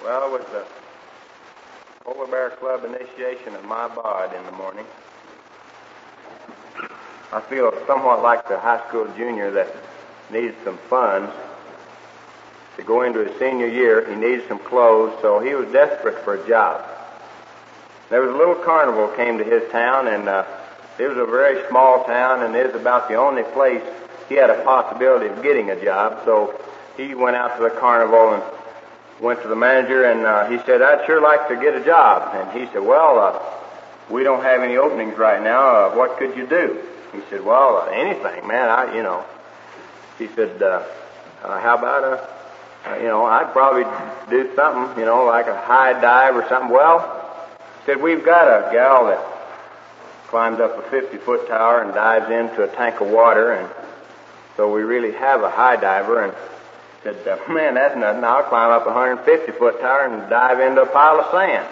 Well, with the Polar Bear Club initiation of my bod in the morning, I feel somewhat like the high school junior that needs some funds to go into his senior year. He needs some clothes, so he was desperate for a job. There was a little carnival came to his town, and it was a very small town, and it was about the only place he had a possibility of getting a job. So he went out to the carnival and went to the manager, and he said, "I'd sure like to get a job." And he said, "Well, we don't have any openings right now. What could you do?" He said, "Well, anything, man. He said, "How about I'd probably do something, like a high dive or something." Well, he said, "We've got a gal that climbs up a 50-foot tower and dives into a tank of water, and so we really have a high diver." And said, "Man, that's nothing. I'll climb up a 150-foot tower and dive into a pile of sand."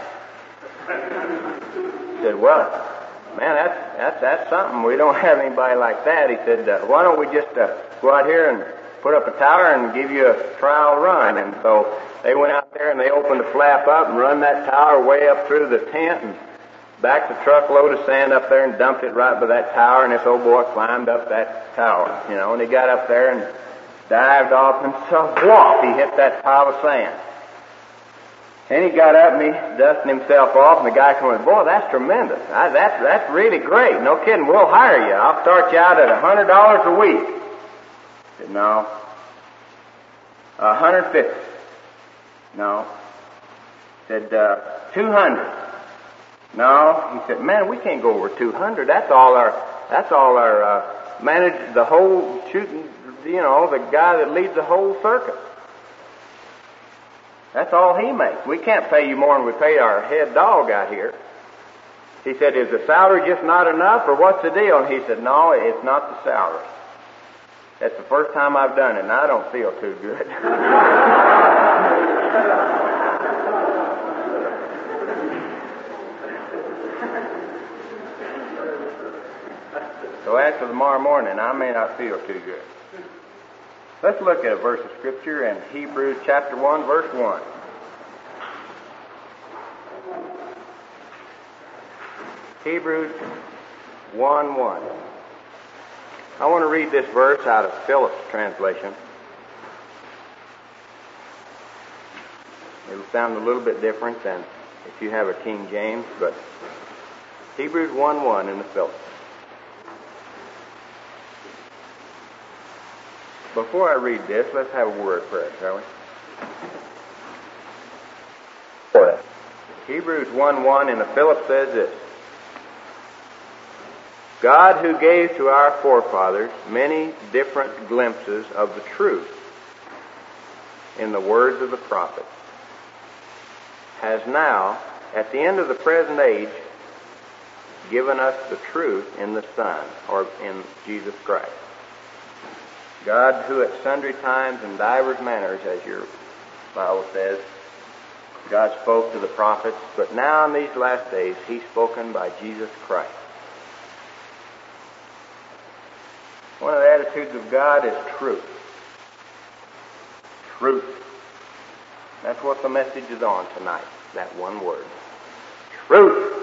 He said, "Well, man, that's something. We don't have anybody like that." He said, "Why don't we just go out here and put up a tower and give you a trial run?" And so they went out there and they opened the flap up and run that tower way up through the tent and backed a truckload of sand up there and dumped it right by that tower. And this old boy climbed up that tower, and he got up there and dived off and so whop, he hit that pile of sand. And he got up and he dusted himself off, and the guy came in, "Boy, that's tremendous. That's really great. No kidding, we'll hire you. I'll start you out at $100 a week." I said, "No." 150. No. Said, 200. No. He said, "Man, we can't go over 200. That's all our manage the whole shooting, the guy that leads the whole circus. That's all he makes. We can't pay you more than we pay our head dog out here." He said, "Is the salary just not enough, or what's the deal?" And he said, "No, it's not the salary. That's the first time I've done it, and I don't feel too good." So after tomorrow morning, I may not feel too good. Let's look at a verse of Scripture in Hebrews chapter 1, verse 1. Hebrews 1:1. I want to read this verse out of Phillips' translation. It'll sound a little bit different than if you have a King James, but Hebrews 1:1 in the Phillips. Before I read this, let's have a word of prayer, shall we? Hebrews 1:1 in the Phillips says this: "God, who gave to our forefathers many different glimpses of the truth in the words of the prophets, has now, at the end of the present age, given us the truth in the Son," or in Jesus Christ. God, who at sundry times and divers manners, as your Bible says, God spoke to the prophets, but now in these last days, He's spoken by Jesus Christ. One of the attitudes of God is truth. Truth. That's what the message is on tonight, that one word. Truth.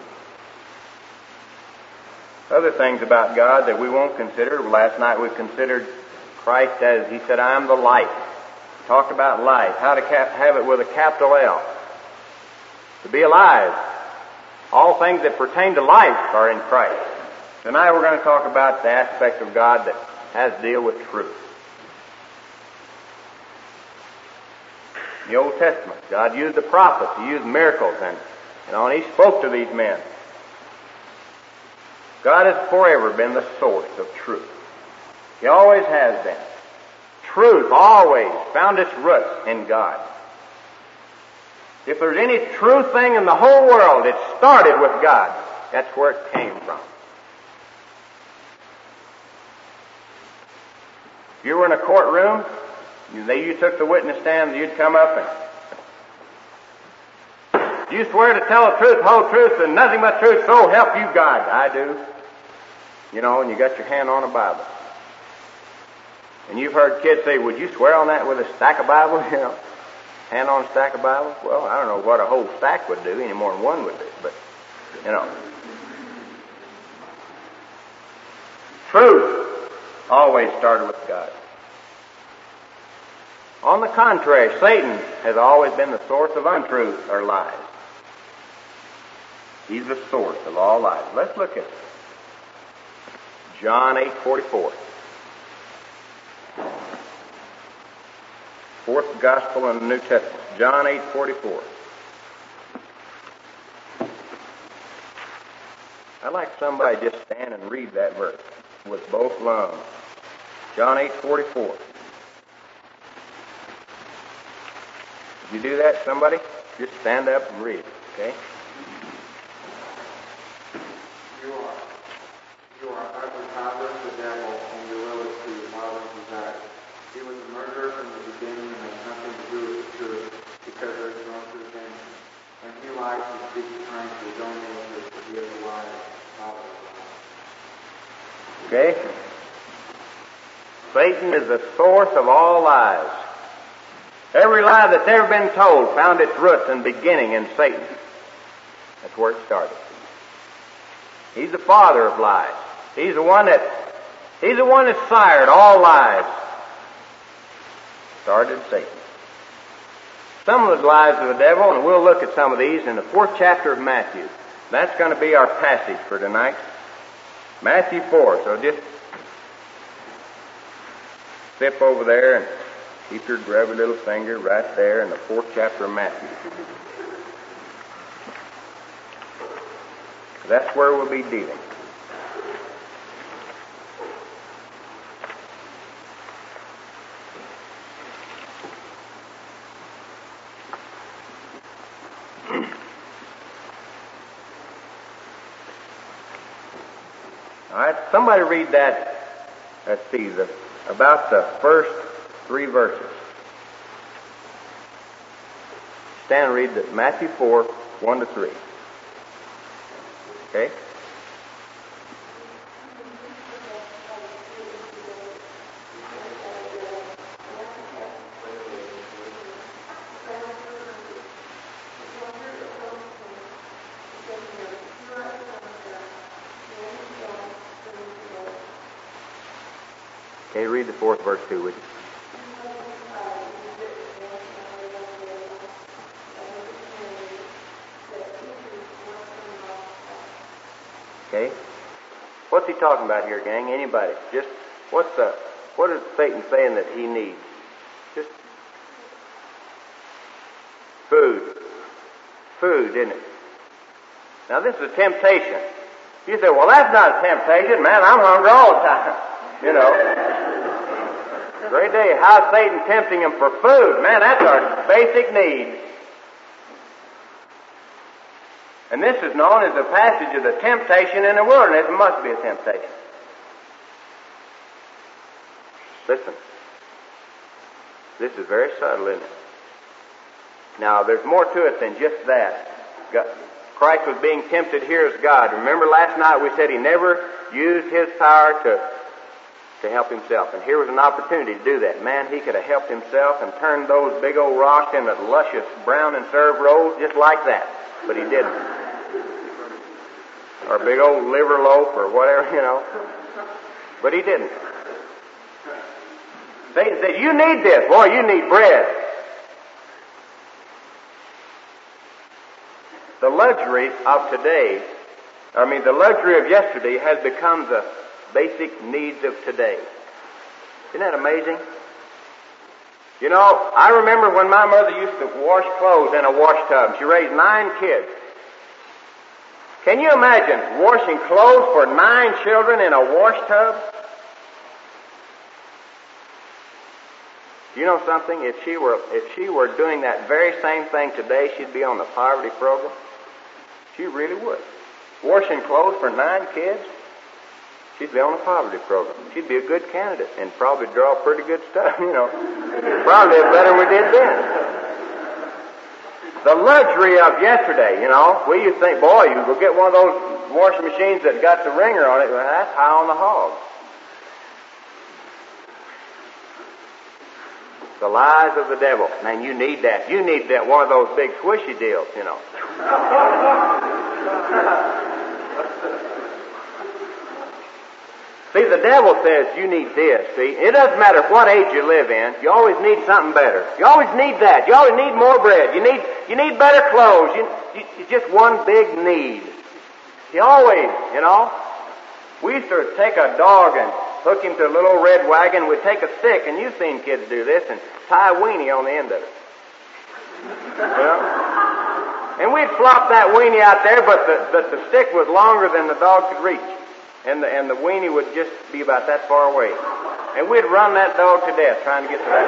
Other things about God that we won't consider. Last night we considered Christ as, He said, "I am the light." Talked about life, how to have it with a capital L. To be alive. All things that pertain to life are in Christ. Tonight we're going to talk about the aspect of God that has to deal with truth. In the Old Testament, God used the prophets, He used miracles, and He spoke to these men. God has forever been the source of truth. He always has been. Truth always found its roots in God. If there's any true thing in the whole world, it started with God. That's where it came from. If you were in a courtroom, you took the witness stand, you'd come up and, "Do you swear to tell the truth, the whole truth, and nothing but truth, so help you God?" "I do." And you got your hand on a Bible. And you've heard kids say, "Would you swear on that with a stack of Bibles?" Hand on a stack of Bibles? Well, I don't know what a whole stack would do, any more than one would do, but, you know. Truth always started with God. On the contrary, Satan has always been the source of untruth or lies. He's the source of all lies. Let's look at John 8:44. Fourth Gospel in the New Testament. John 8:44. I'd like somebody to just stand and read that verse with both lungs. John 8:44. If you do that, somebody, just stand up and read it, okay? You are of the father, the devil, and your will is to your father's desire. He was a murderer from the beginning and has nothing to do with the truth, because there is no truth in him. When he lies, he speaks trying to his own nature, for he is a liar, father of lies. Okay? Satan is the source of all lies. Every lie that's ever been told found its roots and beginning in Satan. That's where it started. He's the father of lies. He's the one that sired all lies. Started Satan. Some of the lies of the devil, and we'll look at some of these in the 4th chapter of Matthew. That's going to be our passage for tonight. Matthew 4. So just flip over there and keep your grubby little finger right there in the 4th chapter of Matthew. That's where we'll be dealing. All right, somebody read that. Let's see, about the first 3 verses. Stand and read that Matthew 4, 1 to 3. Okay? Okay, read the 4th verse too, would you? Okay? What's he talking about here, gang? Anybody? Just, what is Satan saying that he needs? Just food. Food, isn't it? Now this is a temptation. You say, well, that's not a temptation. Man, I'm hungry all the time. You know. Great day. How's Satan tempting him for food? Man, that's our basic need. And this is known as the passage of the temptation in the wilderness. It must be a temptation. Listen. This is very subtle, isn't it? Now, there's more to it than just that. Christ was being tempted here as God. Remember last night we said he never used his power to help himself. And here was an opportunity to do that. Man, he could have helped himself and turned those big old rocks into luscious brown and served rolls just like that. But he didn't. Or a big old liver loaf or whatever, you know. But he didn't. Satan said, you need this. Boy, you need bread. The luxury of today, the luxury of yesterday has become the basic needs of today. Isn't that amazing? You know, I remember when my mother used to wash clothes in a wash tub. She raised 9 kids. Can you imagine washing clothes for 9 children in a wash tub? You know something? If she were doing that very same thing today, she'd be on the poverty program. She really would. Washing clothes for 9 kids, she'd be on the poverty program. She'd be a good candidate and probably draw pretty good stuff, you know. Probably better than we did then. The luxury of yesterday, you know, we used to think, boy, you go get one of those washing machines that got the wringer on it, well, that's high on the hog. The lies of the devil. Man, you need that. You need that, one of those big squishy deals, you know. See, the devil says you need this. See, it doesn't matter what age you live in. You always need something better. You always need that. You always need more bread. You need better clothes. It's just one big need. You always, you know. We used to take a dog and hook him to a little red wagon. We'd take a stick, and you've seen kids do this, and tie a weenie on the end of it. You know? And we'd flop that weenie out there, but the stick was longer than the dog could reach. And the weenie would just be about that far away. And we'd run that dog to death trying to get to that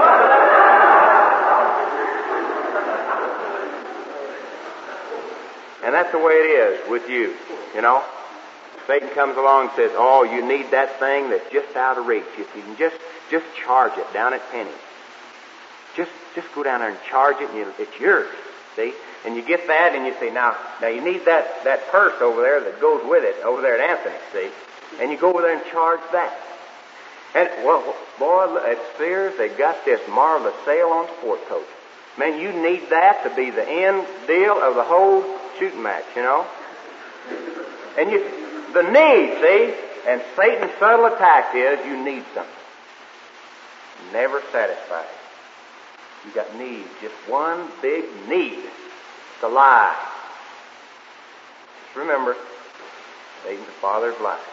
weenie. And that's the way it is with you, you know. Satan comes along and says, oh, you need that thing that's just out of reach. If you can just charge it down at pennies. Just go down there and charge it, and it's yours, see? And you get that, and you say, now you need that purse over there that goes with it, over there at Anthony, see? And you go over there and charge that. And, well, boy, at Sears, they got this marvelous sale on sport coats. Man, you need that to be the end deal of the whole shooting match, you know? And the need, see? And Satan's subtle attack is you need something. Never satisfied. You got needs, just one big need. It's a lie. Just remember, Satan's the father of lies.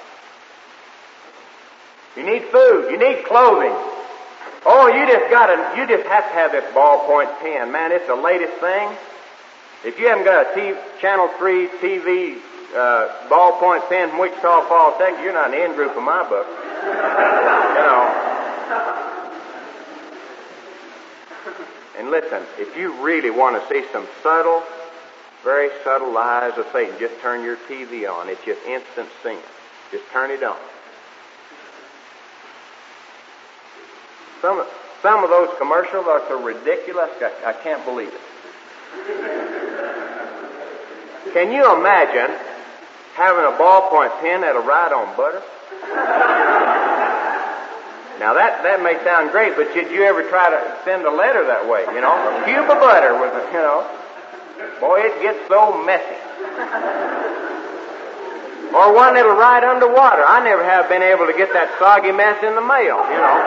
You need food. You need clothing. Oh, you just have to have this ballpoint pen. Man, it's the latest thing. If you haven't got a Channel 3 TV ballpoint pen from Wichita Falls, Texas, you're not in the in group of my book. You know. And listen, if you really want to see some subtle, very subtle lies of Satan, just turn your TV on. It's just instant sin. Just turn it on. Some of those commercials are so ridiculous, I can't believe it. Can you imagine having a ballpoint pen that'll ride on butter? Now that may sound great, but did you ever try to send a letter that way? You know, a cube of butter with it, you know. Boy, it gets so messy. Or one that'll ride underwater. I never have been able to get that soggy mess in the mail, you know.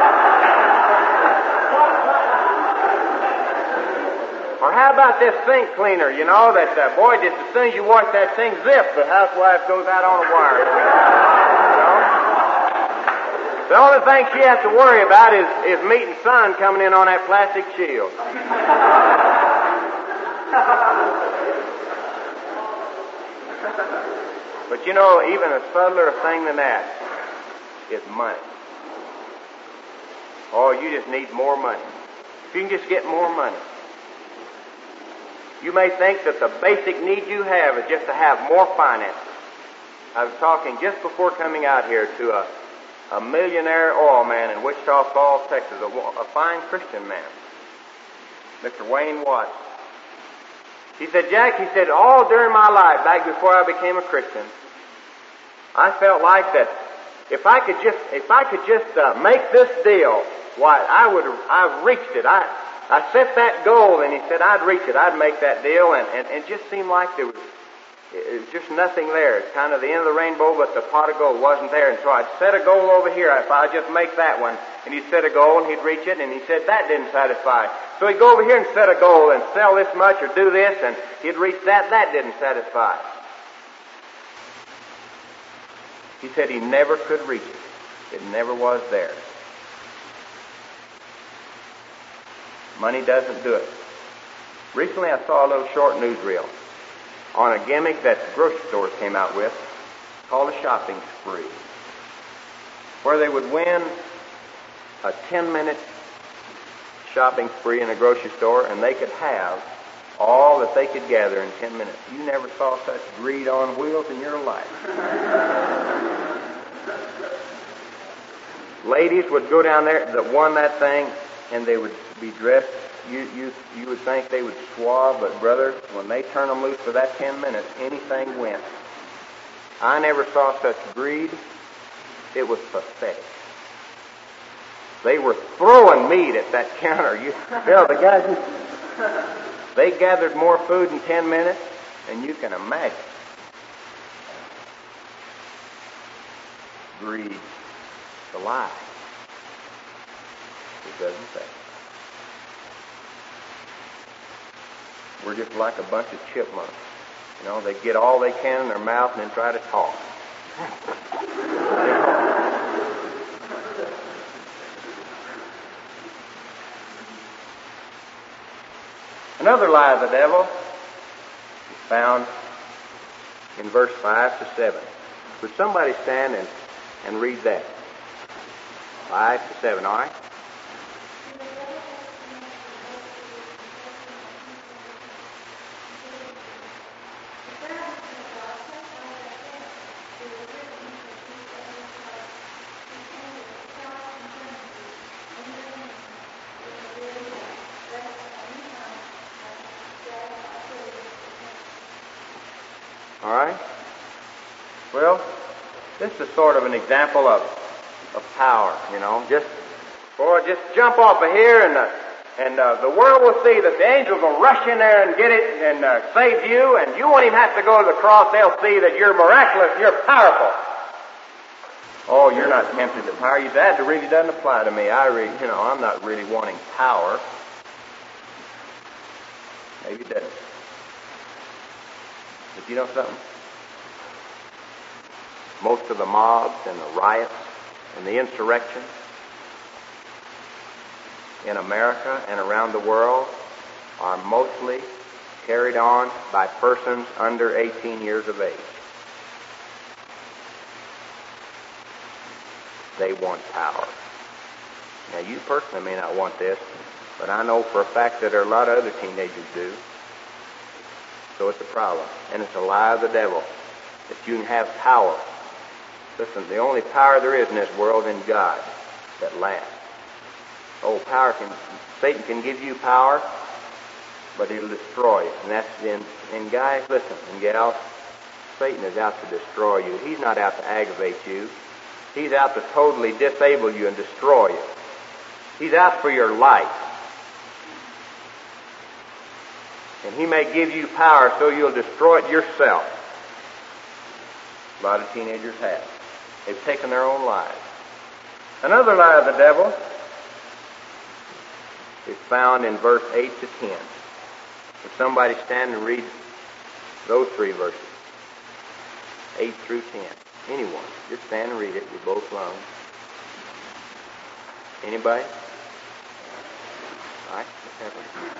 Or how about this sink cleaner, you know, that, boy, just as soon as you wash that sink, zip, the housewife goes out on a wire. You know? The only thing she has to worry about is meeting sun coming in on that plastic shield. But you know, even a subtler thing than that is money. Oh, you just need more money. If you can just get more money. You may think that the basic need you have is just to have more finances. I was talking just before coming out here to a millionaire oil man in Wichita Falls, Texas, a fine Christian man, Mr. Wayne Watts. He said, Jack, he said, all during my life, back before I became a Christian, I felt like that if I could just make this deal, why, I've reached it. I set that goal, and he said I'd reach it. I'd make that deal, and it just seemed like it was just nothing there. It's kind of the end of the rainbow, but the pot of gold wasn't there. And so I'd set a goal over here. If I'd just make that one, and he'd set a goal, and he'd reach it, and he said that didn't satisfy. So he'd go over here and set a goal and sell this much or do this, and he'd reach that. That didn't satisfy. He said he never could reach it. It never was there. Money doesn't do it. Recently I saw a little short newsreel on a gimmick that grocery stores came out with called a shopping spree, where they would win a 10-minute shopping spree in a grocery store, and they could have all that they could gather in 10 minutes. You never saw such greed on wheels in your life. Ladies would go down there that won that thing, and they would be dressed. You would think they would suave, but brother, when they turn them loose for that 10 minutes, anything went. I never saw such greed. It was pathetic. They were throwing meat at that counter. The guys, they gathered more food in 10 minutes than you can imagine. Greed, the lie. It doesn't say. We're just like a bunch of chipmunks. You know, they get all they can in their mouth and then try to talk. Another lie of the devil is found in verse 5 to 7. Would somebody stand and read that? 5 to 7, all right? All right? Well, this is sort of an example of power, you know. Just jump off of here and the world will see that the angels will rush in there and get it and save you, and you won't even have to go to the cross. They'll see that you're miraculous, you're powerful. Oh, you're not tempted to power. You say, that really doesn't apply to me. I'm not really wanting power. Maybe it doesn't. But you know something? Most of the mobs and the riots and the insurrection in America and around the world are mostly carried on by persons under 18 years of age. They want power. Now, you personally may not want this, but I know for a fact that there are a lot of other teenagers do. So it's a problem. And it's a lie of the devil that you can have power. Listen, the only power there is in this world is in God that lasts. Oh, Satan can give you power, but he'll destroy you. And and guys, listen, and gals, Satan is out to destroy you. He's not out to aggravate you. He's out to totally disable you and destroy you. He's out for your life. And he may give you power so you'll destroy it yourself. A lot of teenagers have. They've taken their own lives. Another lie of the devil is found in verse 8 to 10. Would somebody stand and read those three verses? 8 through 10. Anyone. Just stand and read it. We're both alone. Anybody? All right. Let's have it.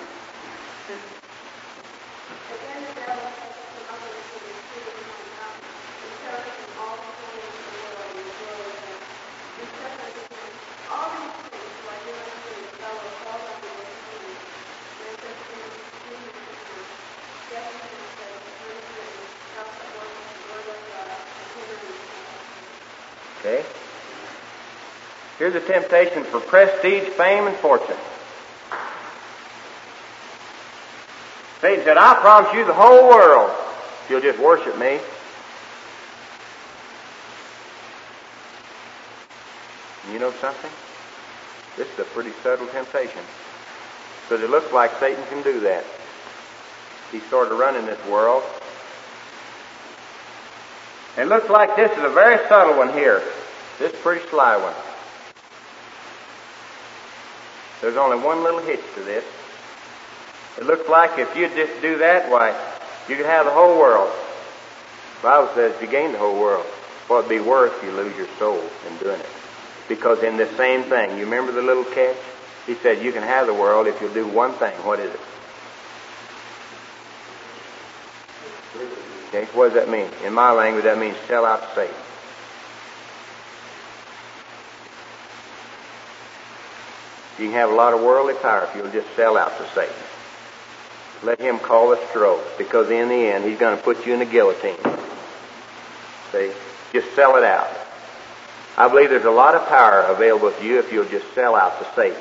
Again, the devil takes the others to the city of the mountain, and shows them all the things of the world and the world of them. And says unto him, all these things do I do unto you, thou wilt fall under the kingdom. And it says to him, Jesus to him, yes, he says, it is written, thou shalt worship the Lord thy God, and him only shalt thou serve. Okay. Here's a temptation for prestige, fame, and fortune. Satan said, I promise you the whole world if you'll just worship me. And you know something? This is a pretty subtle temptation. Because it looks like Satan can do that. He's sort of running this world. And it looks like this is a very subtle one here. This is a pretty sly one. There's only one little hitch to this. It looks like if you just do that, why, you could have the whole world. The Bible says if you gain the whole world, what it'd be worth if you lose your soul in doing it. Because in this same thing, you remember the little catch? He said you can have the world if you'll do one thing. What is it? Okay, what does that mean? In my language, that means sell out to Satan. You can have a lot of worldly power if you'll just sell out to Satan. Let him call the strokes, because in the end, he's going to put you in the guillotine. See? Just sell it out. I believe there's a lot of power available to you if you'll just sell out to Satan.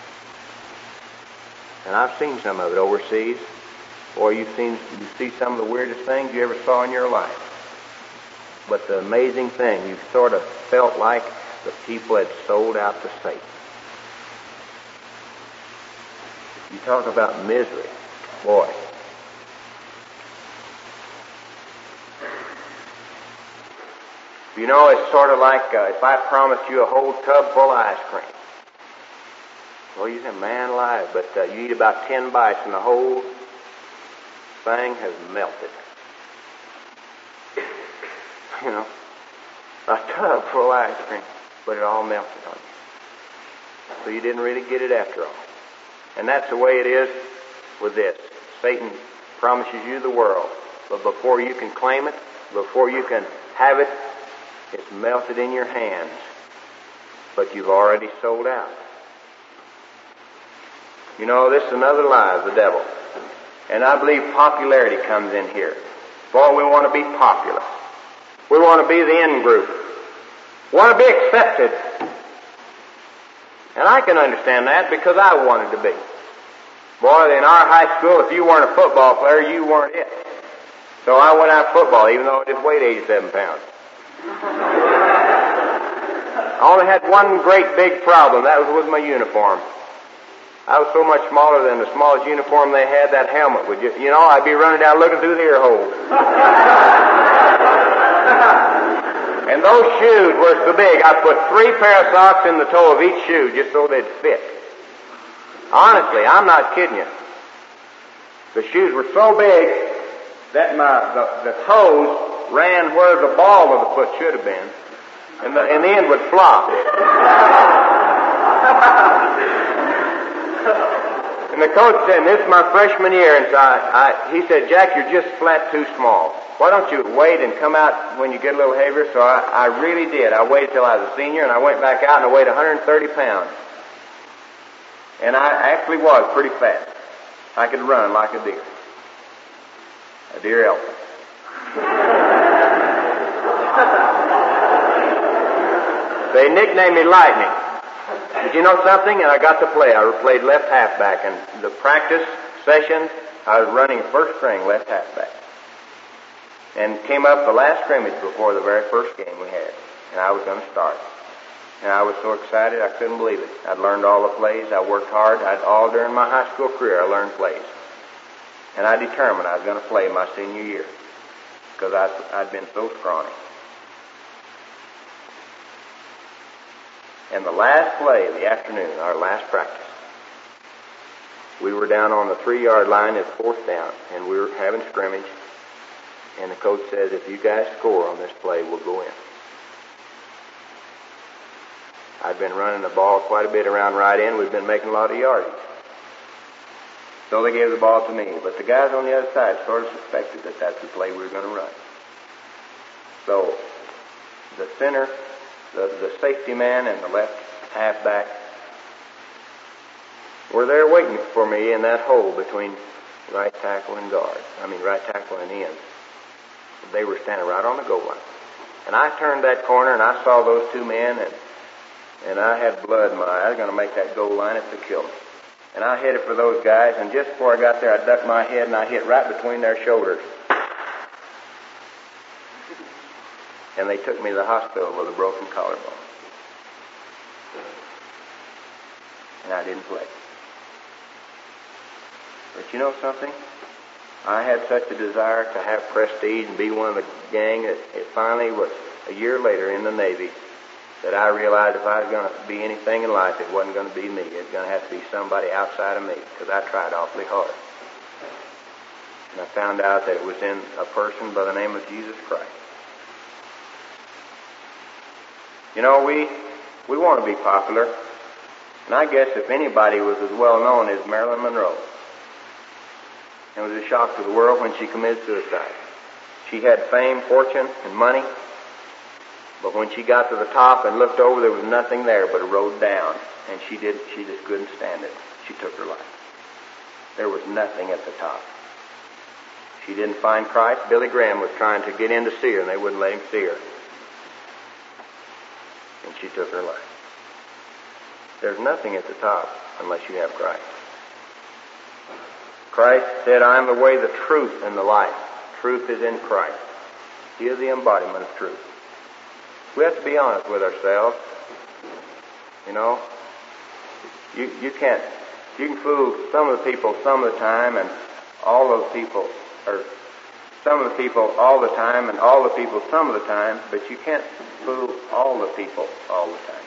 And I've seen some of it overseas. Boy, you see some of the weirdest things you ever saw in your life. But the amazing thing, you sort of felt like the people had sold out to Satan. You talk about misery. Boy. You know, it's sort of like if I promised you a whole tub full of ice cream. Well, you say, man alive, but you eat about 10 bites and the whole thing has melted. You know, a tub full of ice cream, but it all melted on you. So you didn't really get it after all. And that's the way it is with this. Satan promises you the world, but before you can claim it, before you can have it, it's melted in your hands. But you've already sold out. You know, this is another lie of the devil. And I believe popularity comes in here. Boy, we want to be popular. We want to be the in group. We want to be accepted. And I can understand that because I wanted to be. Boy, in our high school, if you weren't a football player, you weren't it. So I went out football, even though I just weighed 87 pounds. I only had one great big problem. That was with my uniform. I was so much smaller than the smallest uniform they had. That helmet would just, you know, I'd be running down looking through the ear hole. And those shoes were so big, I put 3 pair of socks in the toe of each shoe just so they'd fit. Honestly, I'm not kidding you. The shoes were so big that the toes ran where the ball of the foot should have been, and the end would flop. And the coach said, this is my freshman year, and so he said, Jack, you're just flat too small. Why don't you wait and come out when you get a little heavier? So I really did. I waited till I was a senior, and I went back out, and I weighed 130 pounds. And I actually was pretty fast. I could run like a deer. A deer elephant. They nicknamed me Lightning. But you know something? And I got to play. I played left halfback. And the practice sessions, I was running first string left halfback. And came up the last scrimmage before the very first game we had. And I was going to start. And I was so excited I couldn't believe it. I'd learned all the plays. I worked hard. All during my high school career I learned plays. And I determined I was going to play my senior year because I'd been so scrawny. And the last play of the afternoon, our last practice, we were down on the 3-yard line at 4th down, and we were having scrimmage. And the coach says, if you guys score on this play, we'll go in. I'd been running the ball quite a bit around right end. We'd been making a lot of yardage. So they gave the ball to me. But the guys on the other side sort of suspected that that's the play we were going to run. So the center, the safety man and the left halfback were there waiting for me in that hole between right tackle and guard. Right tackle and end. They were standing right on the goal line. And I turned that corner and I saw those two men and I had blood in my eye. I was going to make that goal line if they killed me. And I headed for those guys, and just before I got there, I ducked my head and I hit right between their shoulders. And they took me to the hospital with a broken collarbone. And I didn't play. But you know something? I had such a desire to have prestige and be one of the gang that it finally was a year later in the Navy that I realized if I was going to be anything in life, it wasn't going to be me. It was going to have to be somebody outside of me, because I tried awfully hard. And I found out that it was in a person by the name of Jesus Christ. You know, we want to be popular. And I guess if anybody was as well known as Marilyn Monroe, it was a shock to the world when she committed suicide. She had fame, fortune, and money. But when she got to the top and looked over, there was nothing there but a road down. And she just couldn't stand it. She took her life. There was nothing at the top. She didn't find Christ. Billy Graham was trying to get in to see her, and they wouldn't let him see her. And she took her life. There's nothing at the top unless you have Christ. Christ said, I am the way, the truth, and the life. Truth is in Christ. He is the embodiment of truth. We have to be honest with ourselves. You know, you can't You can fool some of the people some of the time and all of the people, or some of the people all the time and all the people some of the time, but you can't fool all the people all the time.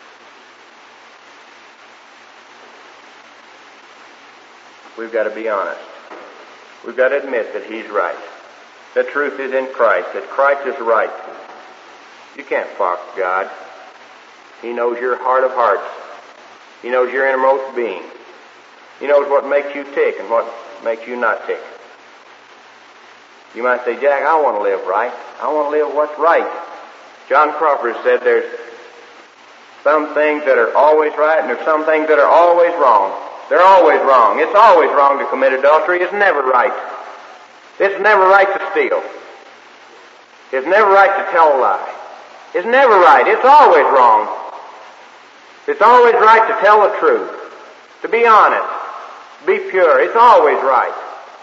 We've got to be honest. We've got to admit that He's right. The truth is in Christ, that Christ is right. You can't fox God. He knows your heart of hearts. He knows your innermost being. He knows what makes you tick and what makes you not tick. You might say, Jack, I want to live right. I want to live what's right. John Crawford said there's some things that are always right and there's some things that are always wrong. They're always wrong. It's always wrong to commit adultery. It's never right. It's never right to steal. It's never right to tell a lie. It's never right. It's always wrong. It's always right to tell the truth, to be honest, be pure. It's always right.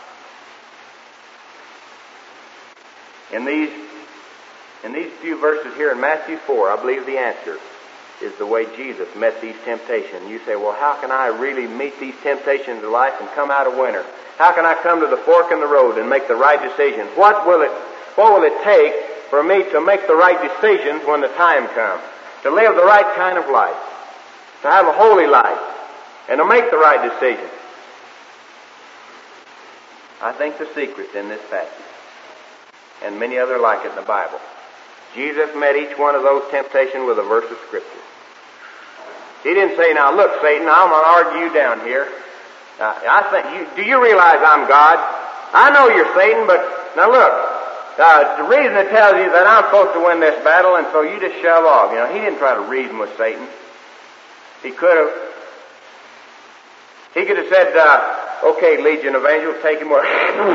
In these few verses here in Matthew 4, I believe the answer is the way Jesus met these temptations. You say, well, how can I really meet these temptations of life and come out a winner? How can I come to the fork in the road and make the right decision? What will it take for me to make the right decisions when the time comes? To live the right kind of life, to have a holy life, and to make the right decision. I think the secret's in this passage, and many other like it in the Bible. Jesus met each one of those temptations with a verse of Scripture. He didn't say, now look, Satan, I'm going to argue you down here. Do you realize I'm God? I know you're Satan, but now look, the reason it tells you that I'm supposed to win this battle, and so you just shove off. You know, he didn't try to reason with Satan. He could have. He could have said, okay, Legion of Angels, take him away.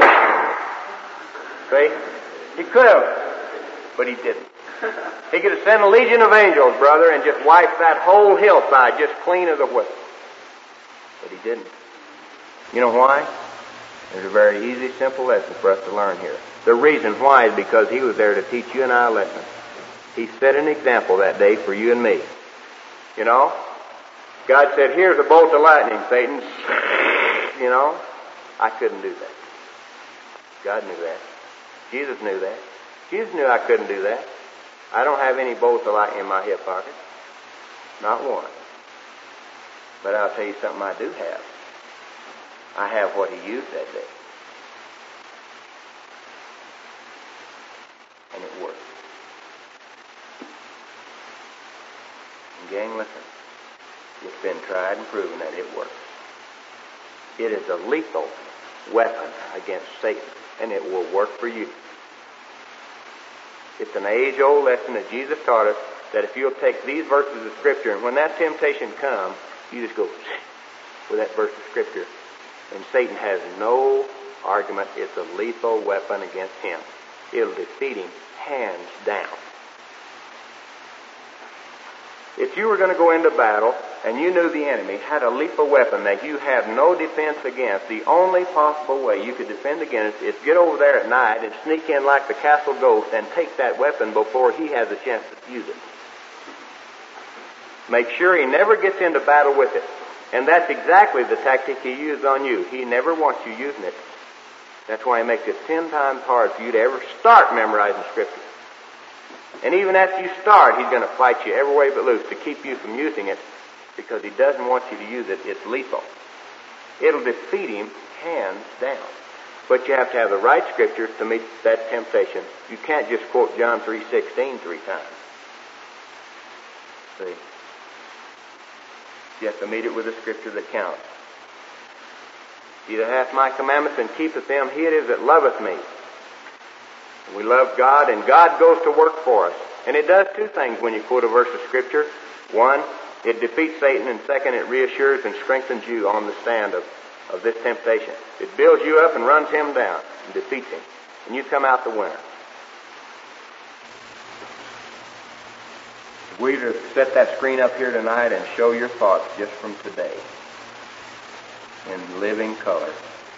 See? He could have, but he didn't. He could have sent a legion of angels, brother, and just wiped that whole hillside just clean as a whistle. But he didn't. You know why? There's a very easy, simple lesson for us to learn here. The reason why is because he was there to teach you and I a lesson. He set an example that day for you and me. You know? God said, here's a bolt of lightning, Satan. You know? I couldn't do that. God knew that. Jesus knew that. Jesus knew I couldn't do that. I don't have any bolts of lightning in my hip pocket. Not one. But I'll tell you something I do have. I have what he used that day. And it worked. And gang, listen. It's been tried and proven that it works. It is a lethal weapon against Satan, and it will work for you. It's an age-old lesson that Jesus taught us, that if you'll take these verses of Scripture, and when that temptation comes, you just go with that verse of Scripture, and Satan has no argument. It's a lethal weapon against him. It'll defeat him hands down. If you were going to go into battle and you knew the enemy had a lethal weapon that you had no defense against, the only possible way you could defend against it is get over there at night and sneak in like the castle ghost and take that weapon before he has a chance to use it. Make sure he never gets into battle with it. And that's exactly the tactic he used on you. He never wants you using it. That's why he makes it 10 times hard for you to ever start memorizing Scripture. And even after you start, he's going to fight you every way but loose to keep you from using it, because he doesn't want you to use it. It's lethal. It'll defeat him hands down. But you have to have the right Scripture to meet that temptation. You can't just quote John 3:16 3 times. See? You have to meet it with a Scripture that counts. He that hath my commandments and keepeth them, he it is that loveth me. We love God, and God goes to work for us. And it does two things when you quote a verse of Scripture. One, it defeats Satan, and second, it reassures and strengthens you on the stand of this temptation. It builds you up and runs him down and defeats him. And you come out the winner. We to set that screen up here tonight and show your thoughts just from today in living color.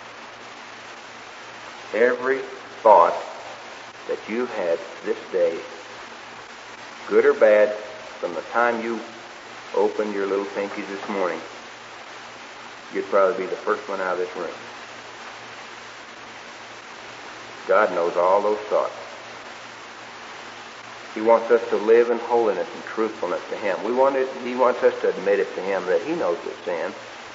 Every thought that you had this day, good or bad, from the time you opened your little pinkies this morning, you'd probably be the first one out of this room. God knows all those thoughts. He wants us to live in holiness and truthfulness to Him. He wants us to admit it to Him that He knows we're sin.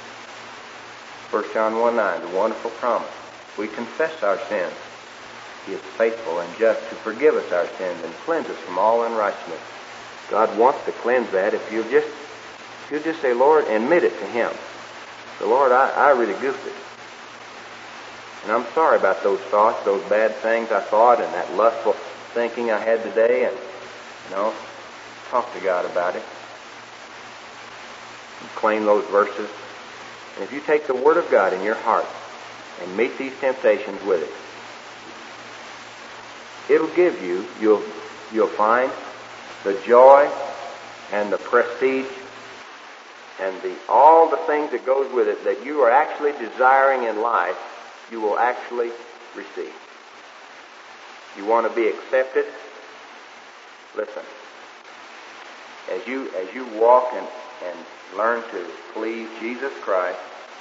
1 John 1:9, the wonderful promise. We confess our sins. He is faithful and just to forgive us our sins and cleanse us from all unrighteousness. God wants to cleanse that if you just say, Lord, admit it to Him. So, Lord, I really goofed it. And I'm sorry about those thoughts, those bad things I thought, and that lustful thinking I had today, and, talk to God about it. And claim those verses. And if you take the Word of God in your heart and meet these temptations with it, it'll give you'll find the joy and the prestige and all the things that goes with it that you are actually desiring in life, you will actually receive. You want to be accepted? Listen. As you walk and learn to please Jesus Christ,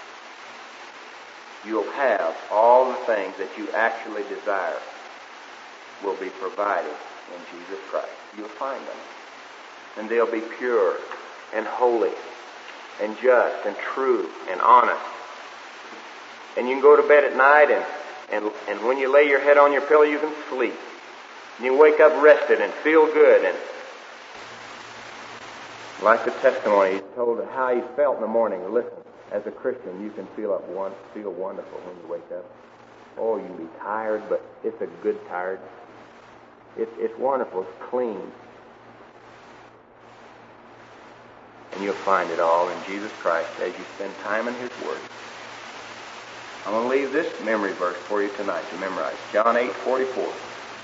you'll have all the things that you actually desire will be provided in Jesus Christ. You'll find them. And they'll be pure and holy and just and true and honest. And you can go to bed at night and when you lay your head on your pillow, you can sleep. And you wake up rested and feel good. And like the testimony, he told how he felt in the morning. Listen, as a Christian, you can feel wonderful when you wake up. Oh, you can be tired, but it's a good tired. It's wonderful. It's clean. And you'll find it all in Jesus Christ as you spend time in His Word. I'm going to leave this memory verse for you tonight to memorize. John 8:44.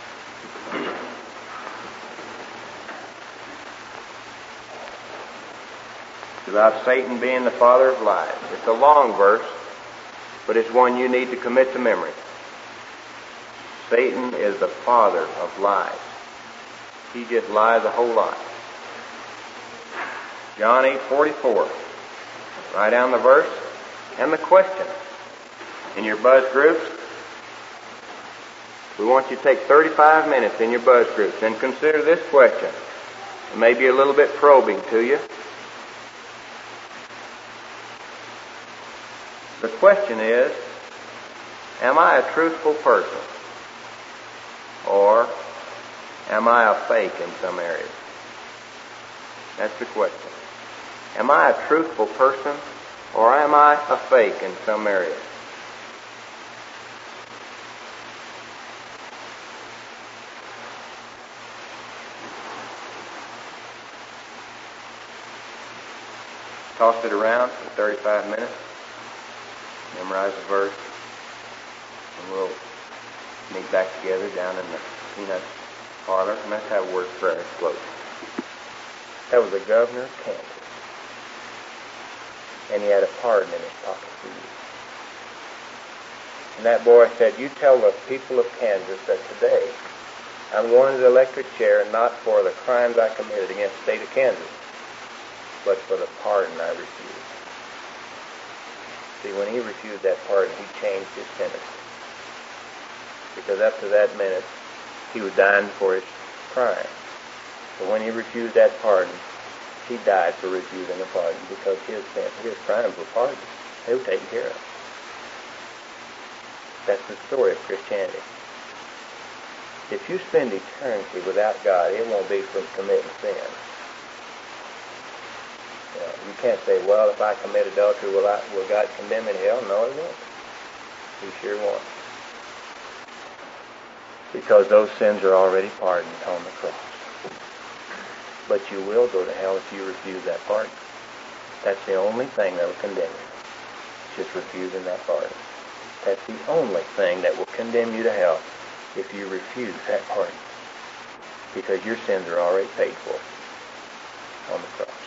About Satan being the father of lies. It's a long verse, but it's one you need to commit to memory. Satan is the father of lies. He just lies a whole lot. John 8:44. Write down the verse and the question. In your buzz groups, we want you to take 35 minutes in your buzz groups and consider this question. It may be a little bit probing to you. The question is, am I a truthful person? Or am I a fake in some areas? That's the question. Am I a truthful person? Or am I a fake in some areas? Toss it around for 35 minutes. Memorize the verse. And we'll meet back together down in the peanut parlor. And let's have a word of prayer close. That was the governor of Kansas. And he had a pardon in his pocket for you. And that boy said, you tell the people of Kansas that today I'm going to the electric chair not for the crimes I committed against the state of Kansas, but for the pardon I refused. See, when he refused that pardon, he changed his sentence. Because up to that minute, he was dying for his crime. But when he refused that pardon, he died for refusing a pardon because his crimes were pardoned. They were taken care of. That's the story of Christianity. If you spend eternity without God, it won't be from committing sin. You can't say, well, if I commit adultery, will God condemn me to hell? No, He won't. He sure won't. Because those sins are already pardoned on the cross. But you will go to hell if you refuse that pardon. That's the only thing that will condemn you. Just refusing that pardon. That's the only thing that will condemn you to hell if you refuse that pardon. Because your sins are already paid for on the cross.